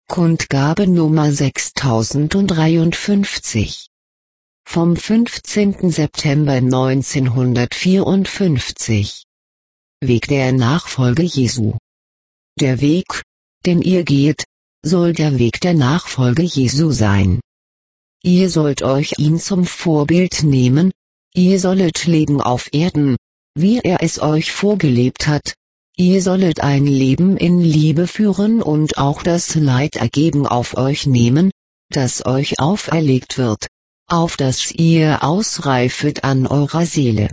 Kundgabe Nummer 6053. Vom 15. September 1954. Weg der Nachfolge Jesu. Der Weg, den ihr geht, soll der Weg der Nachfolge Jesu sein. Ihr sollt euch ihn zum Vorbild nehmen, ihr sollet leben auf Erden, wie er es euch vorgelebt hat. Ihr sollet ein Leben in Liebe führen und auch das Leid ergeben auf euch nehmen, das euch auferlegt wird, auf das ihr ausreifet an eurer Seele.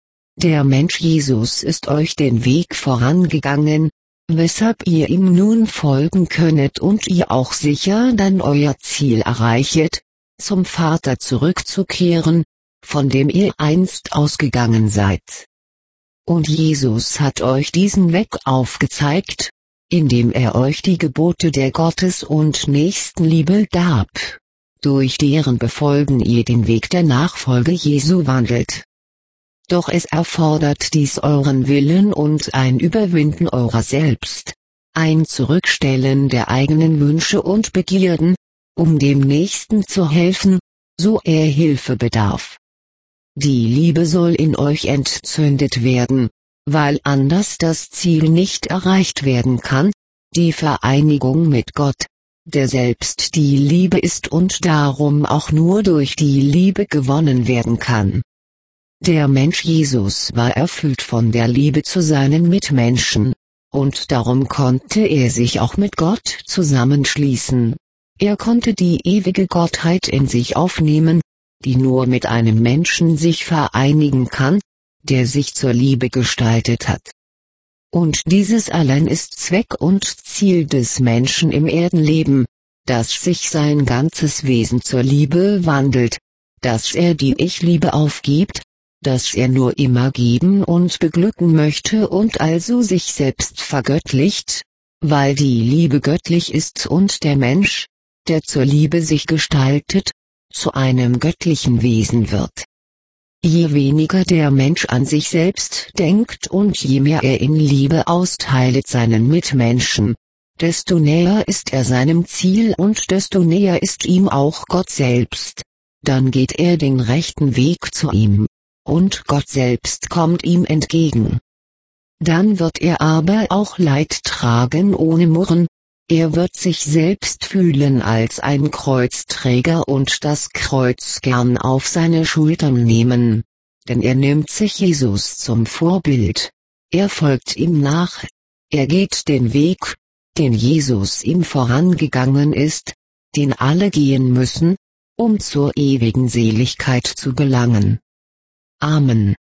Der Mensch Jesus ist euch den Weg vorangegangen, weshalb ihr ihm nun folgen könnet und ihr auch sicher dann euer Ziel erreichet, zum Vater zurückzukehren, von dem ihr einst ausgegangen seid. Und Jesus hat euch diesen Weg aufgezeigt, indem er euch die Gebote der Gottes- und Nächstenliebe gab, durch deren Befolgen ihr den Weg der Nachfolge Jesu wandelt. Doch es erfordert dies euren Willen und ein Überwinden eurer selbst, ein Zurückstellen der eigenen Wünsche und Begierden, um dem Nächsten zu helfen, so er Hilfe bedarf. Die Liebe soll in euch entzündet werden, weil anders das Ziel nicht erreicht werden kann, die Vereinigung mit Gott, der selbst die Liebe ist und darum auch nur durch die Liebe gewonnen werden kann. Der Mensch Jesus war erfüllt von der Liebe zu seinen Mitmenschen, und darum konnte er sich auch mit Gott zusammenschließen. Er konnte die ewige Gottheit in sich aufnehmen, die nur mit einem Menschen sich vereinigen kann, der sich zur Liebe gestaltet hat. Und dieses allein ist Zweck und Ziel des Menschen im Erdenleben, dass sich sein ganzes Wesen zur Liebe wandelt, dass er die Ich-Liebe aufgibt, dass er nur immer geben und beglücken möchte und also sich selbst vergöttlicht, weil die Liebe göttlich ist und der Mensch, der zur Liebe sich gestaltet, zu einem göttlichen Wesen wird. Je weniger der Mensch an sich selbst denkt und je mehr er in Liebe austeilet seinen Mitmenschen, desto näher ist er seinem Ziel und desto näher ist ihm auch Gott selbst. Dann geht er den rechten Weg zu ihm, und Gott selbst kommt ihm entgegen. Dann wird er aber auch Leid tragen ohne Murren. Er wird sich selbst fühlen als ein Kreuzträger und das Kreuz gern auf seine Schultern nehmen, denn er nimmt sich Jesus zum Vorbild, er folgt ihm nach, er geht den Weg, den Jesus ihm vorangegangen ist, den alle gehen müssen, um zur ewigen Seligkeit zu gelangen. Amen.